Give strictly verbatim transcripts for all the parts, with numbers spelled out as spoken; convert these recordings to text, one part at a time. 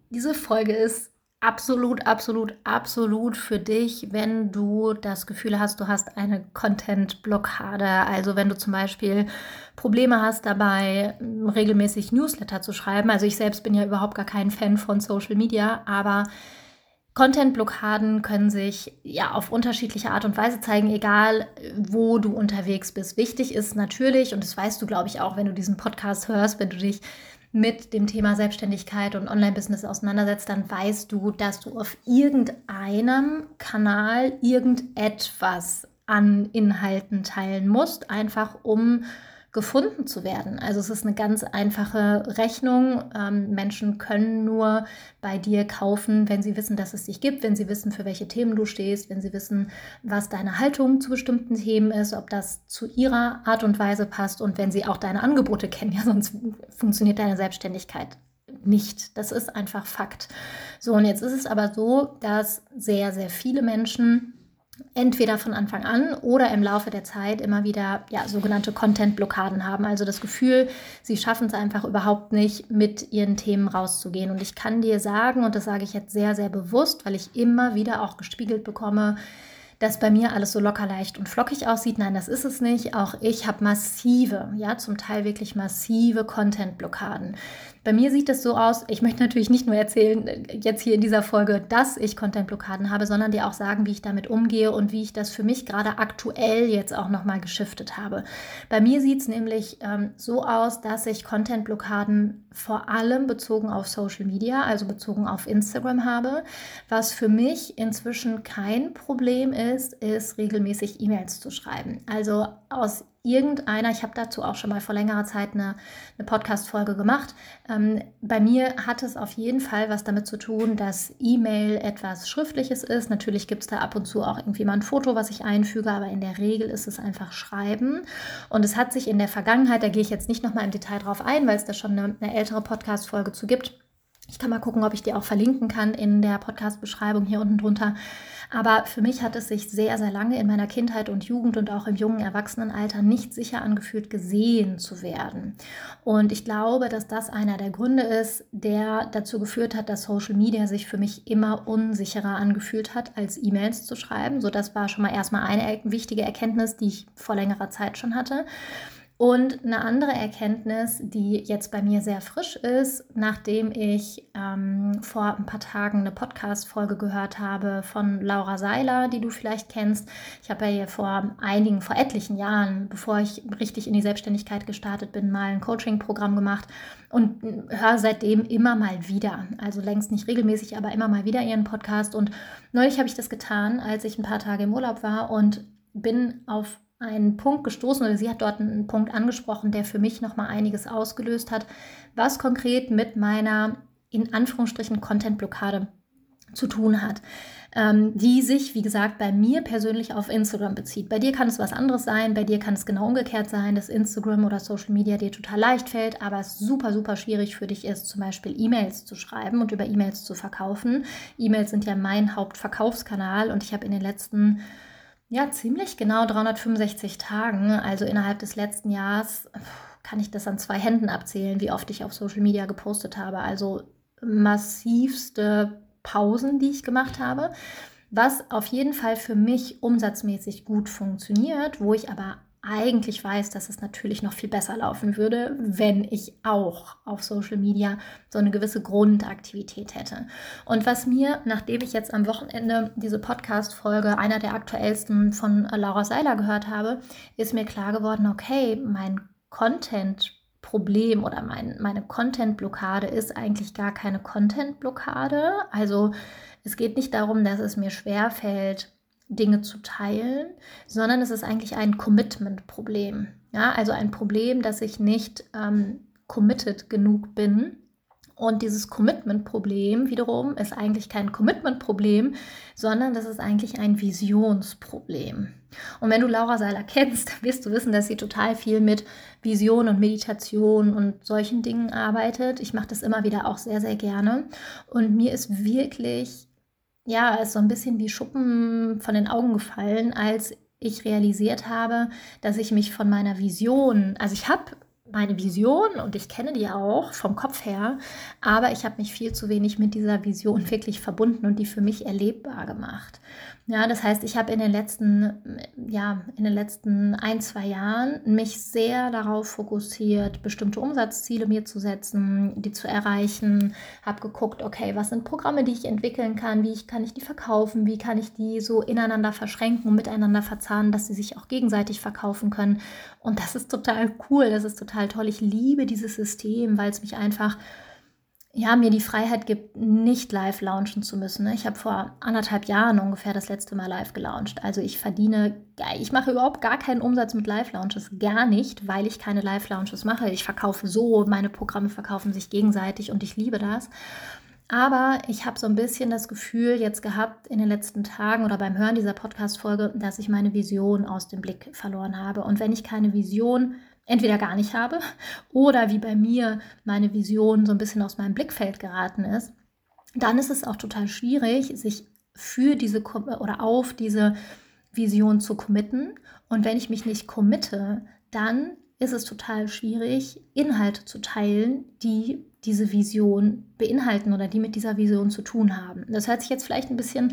Diese Folge ist absolut, absolut, absolut für dich, wenn du das Gefühl hast, du hast eine Content-Blockade. Also wenn du zum Beispiel Probleme hast dabei, regelmäßig Newsletter zu schreiben. Also ich selbst bin ja überhaupt gar kein Fan von Social Media, aber Content-Blockaden können sich ja auf unterschiedliche Art und Weise zeigen, egal wo du unterwegs bist. Wichtig ist natürlich, und das weißt du, glaube ich, auch, wenn du diesen Podcast hörst, wenn du dich mit dem Thema Selbstständigkeit und Online-Business auseinandersetzt, dann weißt du, dass du auf irgendeinem Kanal irgendetwas an Inhalten teilen musst, einfach um gefunden zu werden. Also es ist eine ganz einfache Rechnung. Ähm, Menschen können nur bei dir kaufen, wenn sie wissen, dass es dich gibt, wenn sie wissen, für welche Themen du stehst, wenn sie wissen, was deine Haltung zu bestimmten Themen ist, ob das zu ihrer Art und Weise passt und wenn sie auch deine Angebote kennen. Ja, sonst funktioniert deine Selbstständigkeit nicht. Das ist einfach Fakt. So, und jetzt ist es aber so, dass sehr, sehr viele Menschen entweder von Anfang an oder im Laufe der Zeit immer wieder ja, sogenannte Content-Blockaden haben. Also das Gefühl, sie schaffen es einfach überhaupt nicht, mit ihren Themen rauszugehen. Und ich kann dir sagen, und das sage ich jetzt sehr, sehr bewusst, weil ich immer wieder auch gespiegelt bekomme, dass bei mir alles so locker, leicht und flockig aussieht. Nein, das ist es nicht. Auch ich habe massive, ja, zum Teil wirklich massive Content-Blockaden. Bei mir sieht es so aus, ich möchte natürlich nicht nur erzählen, jetzt hier in dieser Folge, dass ich Content-Blockaden habe, sondern dir auch sagen, wie ich damit umgehe und wie ich das für mich gerade aktuell jetzt auch nochmal geschiftet habe. Bei mir sieht es nämlich ähm, so aus, dass ich Content-Blockaden vor allem bezogen auf Social Media, also bezogen auf Instagram habe. Was für mich inzwischen kein Problem ist, ist regelmäßig E-Mails zu schreiben. Also aus irgendeiner, ich habe dazu auch schon mal vor längerer Zeit eine, eine Podcast-Folge gemacht. Ähm, bei mir hat es auf jeden Fall was damit zu tun, dass E-Mail etwas Schriftliches ist. Natürlich gibt es da ab und zu auch irgendwie mal ein Foto, was ich einfüge, aber in der Regel ist es einfach Schreiben. Und es hat sich in der Vergangenheit, da gehe ich jetzt nicht nochmal im Detail drauf ein, weil es da schon eine, eine ältere Podcast-Folge zu gibt. Ich kann mal gucken, ob ich die auch verlinken kann in der Podcast-Beschreibung hier unten drunter. Aber für mich hat es sich sehr, sehr lange in meiner Kindheit und Jugend und auch im jungen Erwachsenenalter nicht sicher angefühlt, gesehen zu werden. Und ich glaube, dass das einer der Gründe ist, der dazu geführt hat, dass Social Media sich für mich immer unsicherer angefühlt hat, als E-Mails zu schreiben. So, das war schon mal erstmal eine wichtige Erkenntnis, die ich vor längerer Zeit schon hatte. Und eine andere Erkenntnis, die jetzt bei mir sehr frisch ist, nachdem ich ähm, vor ein paar Tagen eine Podcast-Folge gehört habe von Laura Seiler, die du vielleicht kennst. Ich habe ja hier vor einigen, vor etlichen Jahren, bevor ich richtig in die Selbstständigkeit gestartet bin, mal ein Coaching-Programm gemacht und höre seitdem immer mal wieder, also längst nicht regelmäßig, aber immer mal wieder ihren Podcast. Und neulich habe ich das getan, als ich ein paar Tage im Urlaub war und bin auf einen Punkt gestoßen oder sie hat dort einen Punkt angesprochen, der für mich nochmal einiges ausgelöst hat, was konkret mit meiner, in Anführungsstrichen, Content-Blockade zu tun hat, ähm, die sich, wie gesagt, bei mir persönlich auf Instagram bezieht. Bei dir kann es was anderes sein, bei dir kann es genau umgekehrt sein, dass Instagram oder Social Media dir total leicht fällt, aber es super, super schwierig für dich ist, zum Beispiel E-Mails zu schreiben und über E-Mails zu verkaufen. E-Mails sind ja mein Hauptverkaufskanal und ich habe in den letzten Ja, ziemlich genau dreihundertfünfundsechzig Tagen, also innerhalb des letzten Jahres, kann ich das an zwei Händen abzählen, wie oft ich auf Social Media gepostet habe. Also massivste Pausen, die ich gemacht habe, was auf jeden Fall für mich umsatzmäßig gut funktioniert, wo ich aber eigentlich weiß, dass es natürlich noch viel besser laufen würde, wenn ich auch auf Social Media so eine gewisse Grundaktivität hätte. Und was mir, nachdem ich jetzt am Wochenende diese Podcast-Folge, einer der aktuellsten von Laura Seiler gehört habe, ist mir klar geworden, okay, mein Content-Problem oder mein, meine Content-Blockade ist eigentlich gar keine Content-Blockade. Also es geht nicht darum, dass es mir schwerfällt, Dinge zu teilen, sondern es ist eigentlich ein Commitment-Problem. Ja, also ein Problem, dass ich nicht ähm, committed genug bin. Und dieses Commitment-Problem wiederum ist eigentlich kein Commitment-Problem, sondern das ist eigentlich ein Visionsproblem. Und wenn du Laura Seiler kennst, wirst du wissen, dass sie total viel mit Vision und Meditation und solchen Dingen arbeitet. Ich mache das immer wieder auch sehr, sehr gerne. Und mir ist wirklich ja, ist so ein bisschen wie Schuppen von den Augen gefallen, als ich realisiert habe, dass ich mich von meiner Vision, also ich habe meine Vision und ich kenne die auch vom Kopf her, aber ich habe mich viel zu wenig mit dieser Vision wirklich verbunden und die für mich erlebbar gemacht. Ja, das heißt, ich habe in den letzten, ja, in den letzten ein, zwei Jahren mich sehr darauf fokussiert, bestimmte Umsatzziele mir zu setzen, die zu erreichen, habe geguckt, okay, was sind Programme, die ich entwickeln kann, wie ich, kann ich die verkaufen, wie kann ich die so ineinander verschränken und miteinander verzahnen, dass sie sich auch gegenseitig verkaufen können. Und das ist total cool, das ist total toll. Ich liebe dieses System, weil es mich einfach, ja, mir die Freiheit gibt, nicht live launchen zu müssen. Ich habe vor anderthalb Jahren ungefähr das letzte Mal live gelauncht. Also ich verdiene, ich mache überhaupt gar keinen Umsatz mit Live-Launches, gar nicht, weil ich keine Live-Launches mache. Ich verkaufe so, meine Programme verkaufen sich gegenseitig und ich liebe das. Aber ich habe so ein bisschen das Gefühl jetzt gehabt in den letzten Tagen oder beim Hören dieser Podcast-Folge, dass ich meine Vision aus dem Blick verloren habe. Und wenn ich keine Vision entweder gar nicht habe oder wie bei mir meine Vision so ein bisschen aus meinem Blickfeld geraten ist, dann ist es auch total schwierig, sich für diese oder auf diese Vision zu committen. Und wenn ich mich nicht committe, dann ist es total schwierig, Inhalte zu teilen, die diese Vision beinhalten oder die mit dieser Vision zu tun haben. Das hört sich jetzt vielleicht ein bisschen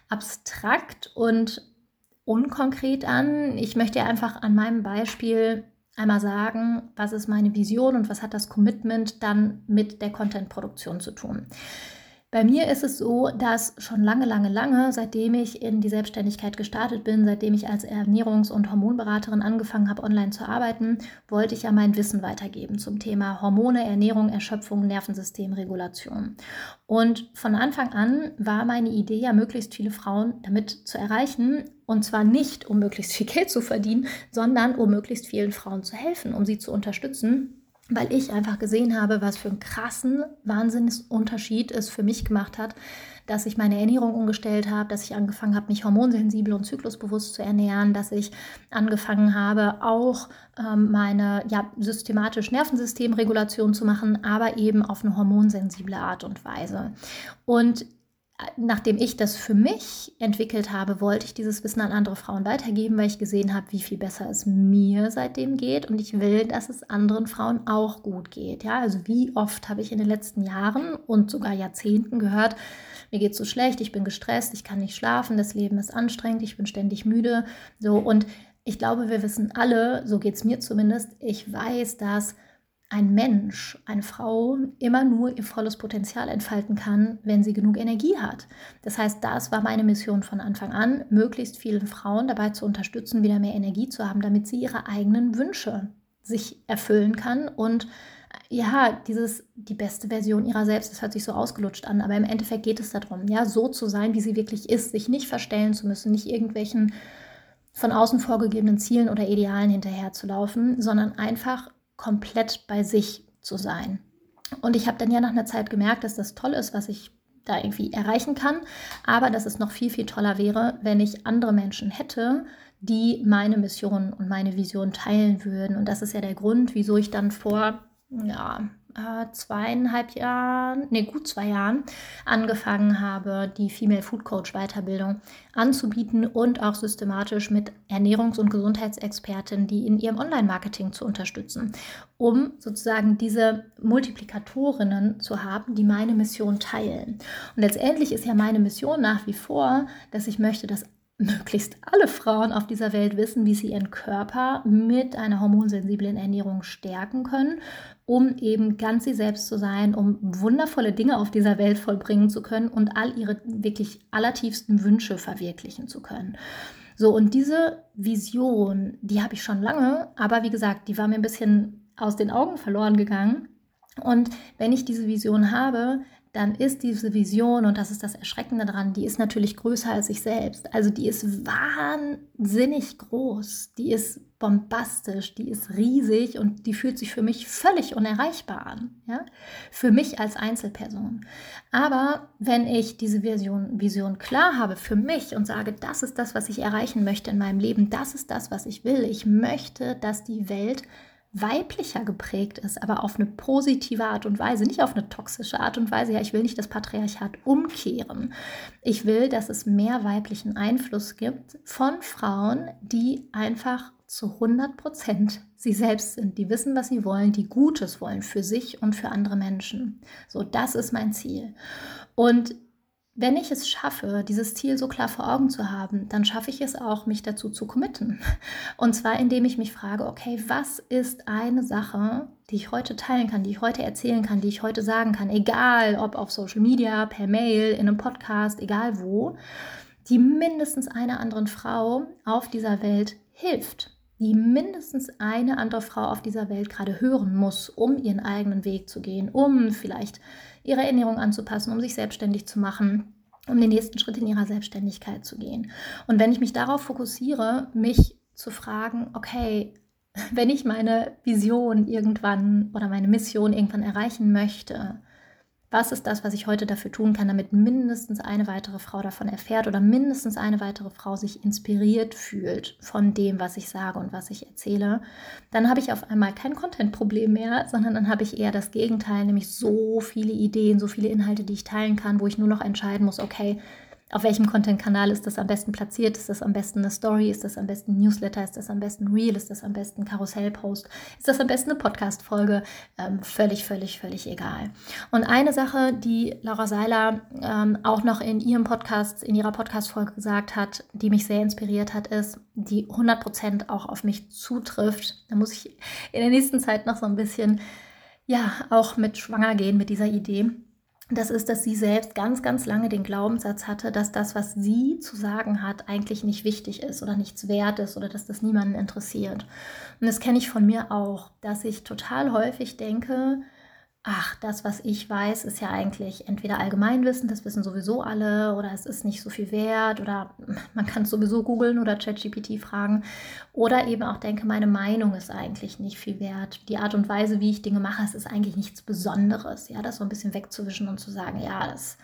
abstrakt und unkonkret an. Ich möchte einfach an meinem Beispiel einmal sagen, was ist meine Vision und was hat das Commitment dann mit der Content-Produktion zu tun. Bei mir ist es so, dass schon lange, lange, lange, seitdem ich in die Selbstständigkeit gestartet bin, seitdem ich als Ernährungs- und Hormonberaterin angefangen habe, online zu arbeiten, wollte ich ja mein Wissen weitergeben zum Thema Hormone, Ernährung, Erschöpfung, Nervensystemregulation. Und von Anfang an war meine Idee ja, möglichst viele Frauen damit zu erreichen. Und zwar nicht, um möglichst viel Geld zu verdienen, sondern um möglichst vielen Frauen zu helfen, um sie zu unterstützen. Weil ich einfach gesehen habe, was für einen krassen Wahnsinnsunterschied es für mich gemacht hat, dass ich meine Ernährung umgestellt habe, dass ich angefangen habe, mich hormonsensibel und zyklusbewusst zu ernähren, dass ich angefangen habe, auch ähm, meine ja, systematisch Nervensystemregulation zu machen, aber eben auf eine hormonsensible Art und Weise. Und nachdem ich das für mich entwickelt habe, wollte ich dieses Wissen an andere Frauen weitergeben, weil ich gesehen habe, wie viel besser es mir seitdem geht und ich will, dass es anderen Frauen auch gut geht. Ja, also wie oft habe ich in den letzten Jahren und sogar Jahrzehnten gehört, mir geht es so schlecht, ich bin gestresst, ich kann nicht schlafen, das Leben ist anstrengend, ich bin ständig müde. So, und ich glaube, wir wissen alle, so geht es mir zumindest, ich weiß, dass ein Mensch, eine Frau immer nur ihr volles Potenzial entfalten kann, wenn sie genug Energie hat. Das heißt, das war meine Mission von Anfang an, möglichst vielen Frauen dabei zu unterstützen, wieder mehr Energie zu haben, damit sie ihre eigenen Wünsche sich erfüllen kann und ja, dieses, die beste Version ihrer selbst, das hört sich so ausgelutscht an, aber im Endeffekt geht es darum, ja, so zu sein, wie sie wirklich ist, sich nicht verstellen zu müssen, nicht irgendwelchen von außen vorgegebenen Zielen oder Idealen hinterherzulaufen, sondern einfach komplett bei sich zu sein. Und ich habe dann ja nach einer Zeit gemerkt, dass das toll ist, was ich da irgendwie erreichen kann, aber dass es noch viel, viel toller wäre, wenn ich andere Menschen hätte, die meine Mission und meine Vision teilen würden. Und das ist ja der Grund, wieso ich dann vor ja, äh, zweieinhalb Jahren, nee, gut zwei Jahren angefangen habe, die Female Food Coach Weiterbildung anzubieten und auch systematisch mit Ernährungs- und Gesundheitsexpertinnen, die in ihrem Online-Marketing zu unterstützen, um sozusagen diese Multiplikatorinnen zu haben, die meine Mission teilen. Und letztendlich ist ja meine Mission nach wie vor, dass ich möchte, dass möglichst alle Frauen auf dieser Welt wissen, wie sie ihren Körper mit einer hormonsensiblen Ernährung stärken können, um eben ganz sie selbst zu sein, um wundervolle Dinge auf dieser Welt vollbringen zu können und all ihre wirklich allertiefsten Wünsche verwirklichen zu können. So, und diese Vision, die habe ich schon lange, aber wie gesagt, die war mir ein bisschen aus den Augen verloren gegangen. Und wenn ich diese Vision habe, dann ist diese Vision, und das ist das Erschreckende daran, die ist natürlich größer als ich selbst. Also die ist wahnsinnig groß, die ist bombastisch, die ist riesig und die fühlt sich für mich völlig unerreichbar an, ja? Für mich als Einzelperson. Aber wenn ich diese Vision, Vision klar habe für mich und sage, das ist das, was ich erreichen möchte in meinem Leben, das ist das, was ich will, ich möchte, dass die Welt weiblicher geprägt ist, aber auf eine positive Art und Weise, nicht auf eine toxische Art und Weise. Ja, ich will nicht das Patriarchat umkehren. Ich will, dass es mehr weiblichen Einfluss gibt von Frauen, die einfach zu hundert Prozent sie selbst sind, die wissen, was sie wollen, die Gutes wollen für sich und für andere Menschen. So, das ist mein Ziel. Und wenn ich es schaffe, dieses Ziel so klar vor Augen zu haben, dann schaffe ich es auch, mich dazu zu committen. Und zwar, indem ich mich frage, okay, was ist eine Sache, die ich heute teilen kann, die ich heute erzählen kann, die ich heute sagen kann, egal ob auf Social Media, per Mail, in einem Podcast, egal wo, die mindestens einer anderen Frau auf dieser Welt hilft, die mindestens eine andere Frau auf dieser Welt gerade hören muss, um ihren eigenen Weg zu gehen, um vielleicht ihre Ernährung anzupassen, um sich selbstständig zu machen, um den nächsten Schritt in ihrer Selbstständigkeit zu gehen. Und wenn ich mich darauf fokussiere, mich zu fragen, okay, wenn ich meine Vision irgendwann oder meine Mission irgendwann erreichen möchte, was ist das, was ich heute dafür tun kann, damit mindestens eine weitere Frau davon erfährt oder mindestens eine weitere Frau sich inspiriert fühlt von dem, was ich sage und was ich erzähle, dann habe ich auf einmal kein Content-Problem mehr, sondern dann habe ich eher das Gegenteil, nämlich so viele Ideen, so viele Inhalte, die ich teilen kann, wo ich nur noch entscheiden muss, okay, auf welchem Content-Kanal ist das am besten platziert? Ist das am besten eine Story? Ist das am besten ein Newsletter? Ist das am besten ein Reel? Ist das am besten ein Karussell-Post? Ist das am besten eine Podcast-Folge? Ähm, völlig, völlig, völlig egal. Und eine Sache, die Laura Seiler ähm, auch noch in ihrem Podcast, in ihrer Podcast-Folge gesagt hat, die mich sehr inspiriert hat, ist, die hundert Prozent auch auf mich zutrifft. Da muss ich in der nächsten Zeit noch so ein bisschen, ja, auch mit schwanger gehen mit dieser Idee. Das ist, dass sie selbst ganz, ganz lange den Glaubenssatz hatte, dass das, was sie zu sagen hat, eigentlich nicht wichtig ist oder nichts wert ist oder dass das niemanden interessiert. Und das kenne ich von mir auch, dass ich total häufig denke, ach, das, was ich weiß, ist ja eigentlich entweder Allgemeinwissen, das wissen sowieso alle, oder es ist nicht so viel wert, oder man kann es sowieso googeln oder ChatGPT fragen, oder eben auch denke, meine Meinung ist eigentlich nicht viel wert. Die Art und Weise, wie ich Dinge mache, es ist eigentlich nichts Besonderes, ja, das so ein bisschen wegzuwischen und zu sagen, ja, das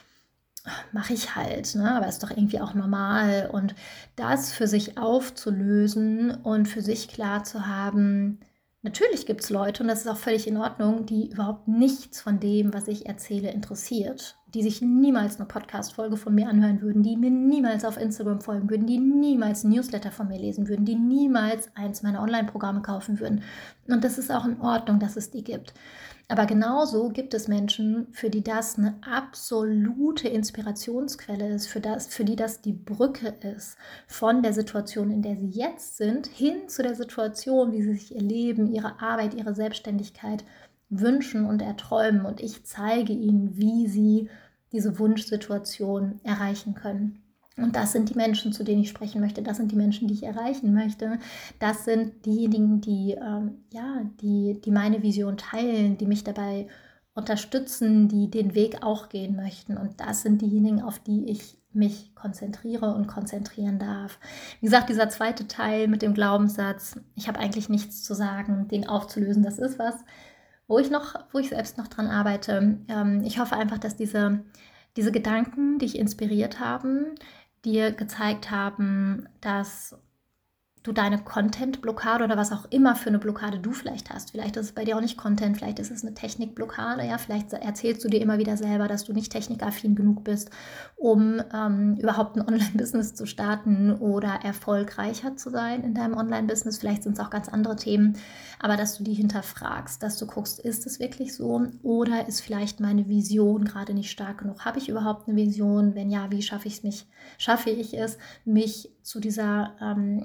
mache ich halt, ne? Aber ist doch irgendwie auch normal. Und das für sich aufzulösen und für sich klar zu haben, natürlich gibt es Leute, und das ist auch völlig in Ordnung, die überhaupt nichts von dem, was ich erzähle, interessiert, die sich niemals eine Podcast-Folge von mir anhören würden, die mir niemals auf Instagram folgen würden, die niemals ein Newsletter von mir lesen würden, die niemals eins meiner Online-Programme kaufen würden. Und das ist auch in Ordnung, dass es die gibt. Aber genauso gibt es Menschen, für die das eine absolute Inspirationsquelle ist, für, das, für die das die Brücke ist von der Situation, in der sie jetzt sind, hin zu der Situation, wie sie sich ihr Leben, ihre Arbeit, ihre Selbstständigkeit wünschen und erträumen. Und ich zeige ihnen, wie sie diese Wunschsituation erreichen können. Und das sind die Menschen, zu denen ich sprechen möchte. Das sind die Menschen, die ich erreichen möchte. Das sind diejenigen, die, ähm, ja, die, die meine Vision teilen, die mich dabei unterstützen, die den Weg auch gehen möchten. Und das sind diejenigen, auf die ich mich konzentriere und konzentrieren darf. Wie gesagt, dieser zweite Teil mit dem Glaubenssatz, ich habe eigentlich nichts zu sagen, den aufzulösen, das ist was, wo ich noch, wo ich selbst noch dran arbeite. Ähm, ich hoffe einfach, dass diese, diese Gedanken, die dich inspiriert haben, dir gezeigt haben, dass du deine Content-Blockade oder was auch immer für eine Blockade du vielleicht hast. Vielleicht ist es bei dir auch nicht Content, vielleicht ist es eine Technikblockade, ja, vielleicht erzählst du dir immer wieder selber, dass du nicht technikaffin genug bist, um ähm, überhaupt ein Online-Business zu starten oder erfolgreicher zu sein in deinem Online-Business. Vielleicht sind es auch ganz andere Themen, aber dass du die hinterfragst, dass du guckst, ist es wirklich so oder ist vielleicht meine Vision gerade nicht stark genug? Habe ich überhaupt eine Vision? Wenn ja, wie schaffe ich es mich, schaffe ich es, mich zu dieser ähm,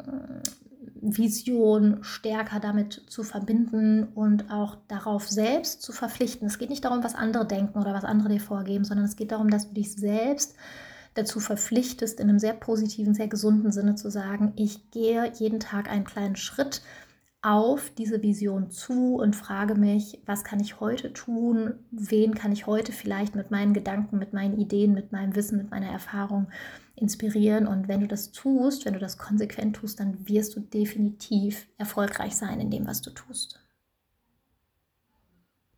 Vision stärker damit zu verbinden und auch darauf selbst zu verpflichten. Es geht nicht darum, was andere denken oder was andere dir vorgeben, sondern es geht darum, dass du dich selbst dazu verpflichtest, in einem sehr positiven, sehr gesunden Sinne zu sagen, ich gehe jeden Tag einen kleinen Schritt auf diese Vision zu und frage mich, was kann ich heute tun, wen kann ich heute vielleicht mit meinen Gedanken, mit meinen Ideen, mit meinem Wissen, mit meiner Erfahrung inspirieren. Und wenn du das tust, wenn du das konsequent tust, dann wirst du definitiv erfolgreich sein in dem, was du tust.